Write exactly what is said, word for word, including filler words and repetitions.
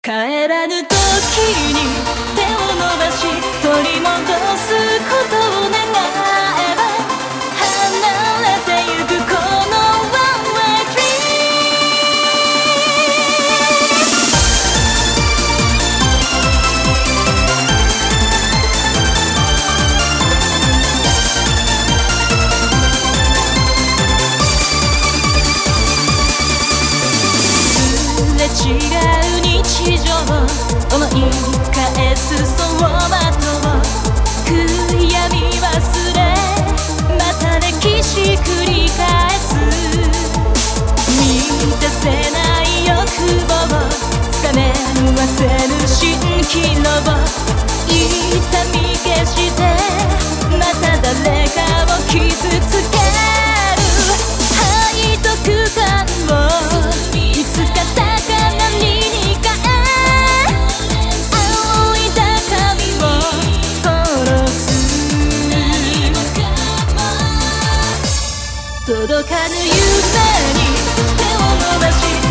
帰らぬ時に手を伸ばし取り戻すことを願えば離れてゆくこの One Way Dream すれ違う日常思い返す走馬灯悔やみ忘れまた歴史繰り返す満たせない欲望つかめぬせぬ蜃気楼痛み消してまた誰かを傷つける背徳感をいつか高鳴りに変え青い高みを殺す届かぬ夢に手を伸ばし